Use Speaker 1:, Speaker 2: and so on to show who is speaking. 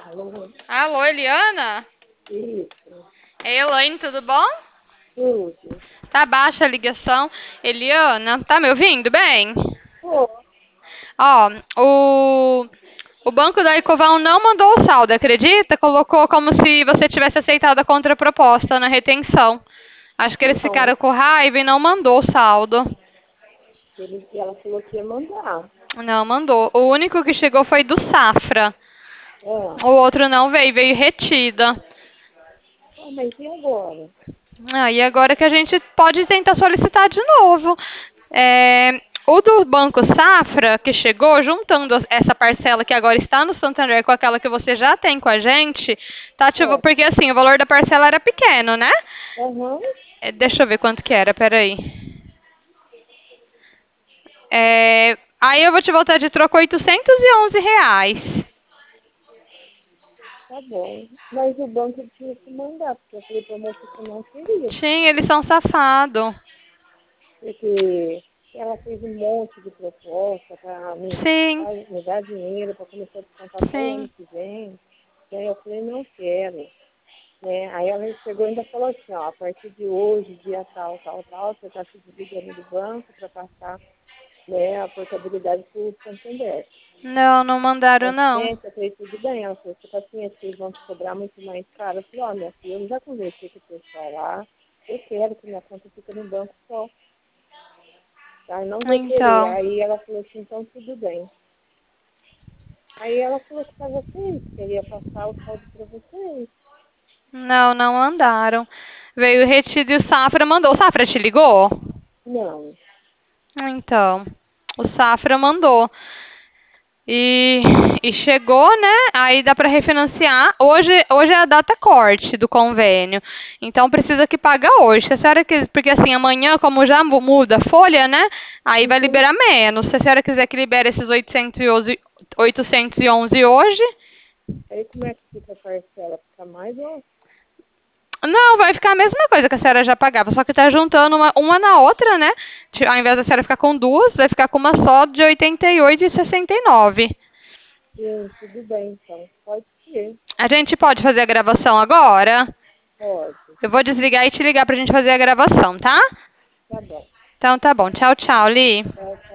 Speaker 1: Alô?
Speaker 2: Alô, Eliana?
Speaker 1: Isso,
Speaker 2: Ei, Elaine, tudo bom?
Speaker 1: tudo.
Speaker 2: Tá baixa a ligação. Eliana, tá me ouvindo bem?
Speaker 1: Pô,
Speaker 2: Ó, o banco da Ecoval não mandou o saldo, acredita? Colocou como se você tivesse aceitado a contraproposta na retenção. Acho que eles
Speaker 1: não,
Speaker 2: ficaram com raiva e não mandou o saldo.
Speaker 1: ela falou que ia mandar.
Speaker 2: Não mandou. O único que chegou foi do Safra.
Speaker 1: Ah,
Speaker 2: O outro não veio, veio retida.
Speaker 1: mas e agora?
Speaker 2: E agora que a gente pode tentar solicitar de novo. O do Banco Safra, que chegou, juntando essa parcela que agora está no Santander com aquela que você já tem com a gente, tá, tipo,
Speaker 1: É,
Speaker 2: porque assim, o valor da parcela era pequeno, né?
Speaker 1: aham,
Speaker 2: Deixa eu ver quanto que era, peraí. Aí eu vou te voltar de troco R$ 811.
Speaker 1: tá bom. Mas o banco tinha que mandar, porque eu falei pra moça que eu não queria.
Speaker 2: Sim, eles são safados.
Speaker 1: Porque ela fez um monte de proposta para
Speaker 2: Sim,
Speaker 1: me dar dinheiro para começar a descontar só o ano
Speaker 2: sim.
Speaker 1: que vem. Daí eu falei, não quero. Né? Aí ela chegou e ainda falou assim, ó, a partir de hoje, dia tal, tal, tal, você está se desligando do banco para passar, né, a portabilidade para o Santander.
Speaker 2: Não, não mandaram não.
Speaker 1: Paciência, eu falei, tudo bem. Ela falou, você paciência, eles vão te cobrar muito mais caro. Eu falei, ó, minha filha, eu já conversei com o pessoal lá, eu quero que minha conta fique no banco só, tá? Eu não vou querer.
Speaker 2: Então,
Speaker 1: Aí ela falou assim, então tudo bem. Aí ela falou que para vocês, que ele ia passar o saldo para vocês.
Speaker 2: não, não mandaram. Veio retido e o Safra mandou. O Safra te ligou?
Speaker 1: Não.
Speaker 2: Então, o Safra mandou. E, e chegou, né? Aí dá para refinanciar. Hoje é a data corte do convênio. Então precisa que paga hoje. Se a senhora quiser, porque assim, amanhã, como já muda a folha, né? Aí vai
Speaker 1: Uhum.
Speaker 2: liberar menos. Se a senhora quiser que libere esses 811 hoje,
Speaker 1: Aí como é que fica a parcela? Fica mais ou...
Speaker 2: não, vai ficar a mesma coisa que a senhora já pagava, só que tá juntando uma na outra, né? Ao invés da senhora ficar com duas, vai ficar com uma só de 88,69.
Speaker 1: Sim, tudo bem, então. Pode ser.
Speaker 2: A gente pode fazer a gravação agora?
Speaker 1: Pode.
Speaker 2: Eu vou desligar e te ligar pra gente fazer a gravação, tá?
Speaker 1: Tá bom.
Speaker 2: Então tá bom. Tchau, tchau, Li.
Speaker 1: Tchau,